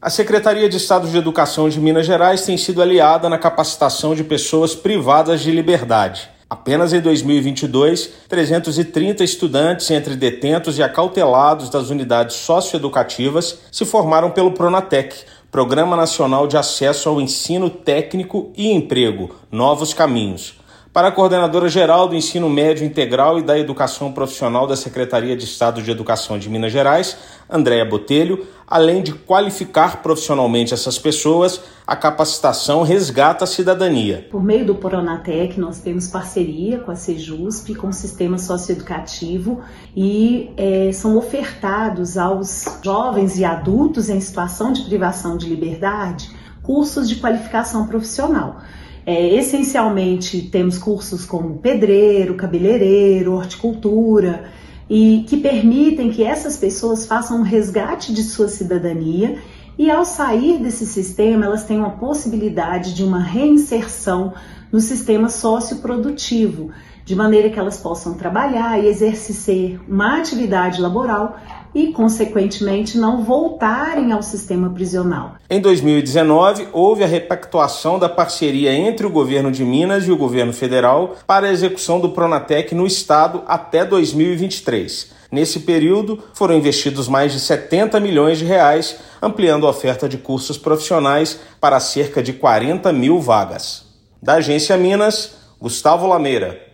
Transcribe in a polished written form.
A Secretaria de Estado de Educação de Minas Gerais tem sido aliada na capacitação de pessoas privadas de liberdade. Apenas em 2022, 330 estudantes entre detentos e acautelados das unidades socioeducativas se formaram pelo Pronatec, Programa Nacional de Acesso ao Ensino Técnico e Emprego, Novos Caminhos. Para a coordenadora-geral do Ensino Médio Integral e da Educação Profissional da Secretaria de Estado de Educação de Minas Gerais, Andréa Botelho, além de qualificar profissionalmente essas pessoas, a capacitação resgata a cidadania. Por meio do Pronatec, nós temos parceria com a Sejusp, com o Sistema Socioeducativo e são ofertados aos jovens e adultos em situação de privação de liberdade cursos de qualificação profissional. Essencialmente temos cursos como pedreiro, cabeleireiro, horticultura, e que permitem que essas pessoas façam um resgate de sua cidadania e ao sair desse sistema elas tenham a possibilidade de uma reinserção no sistema socioprodutivo, de maneira que elas possam trabalhar e exercer uma atividade laboral e, consequentemente, não voltarem ao sistema prisional. Em 2019, houve a repactuação da parceria entre o governo de Minas e o governo federal para a execução do Pronatec no estado até 2023. Nesse período, foram investidos mais de 70 milhões de reais, ampliando a oferta de cursos profissionais para cerca de 40 mil vagas. Da Agência Minas, Gustavo Lameira.